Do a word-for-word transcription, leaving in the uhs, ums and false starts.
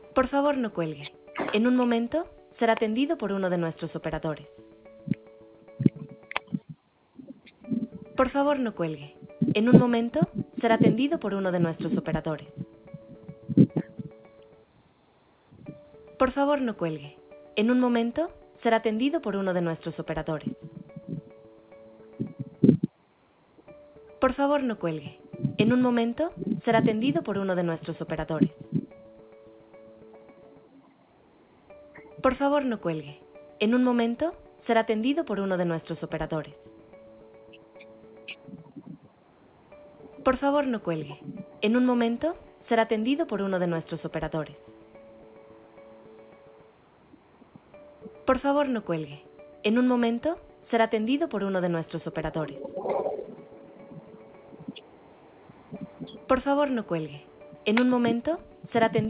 Por favor, no cuelgue. En un momento será atendido por uno de nuestros operadores. Por favor, no cuelgue. En un momento será atendido por uno de nuestros operadores. Por favor, no cuelgue. En un momento será atendido por uno de nuestros operadores. Por favor, no cuelgue. En un momento será atendido por uno de nuestros operadores. Por favor, no cuelgue. En un momento será atendido por uno de nuestros operadores. Por favor, no cuelgue. En un momento será atendido por uno de nuestros operadores. Por favor, no cuelgue. En un momento será atendido por uno de nuestros operadores. Por favor, no cuelgue. En un momento será atendido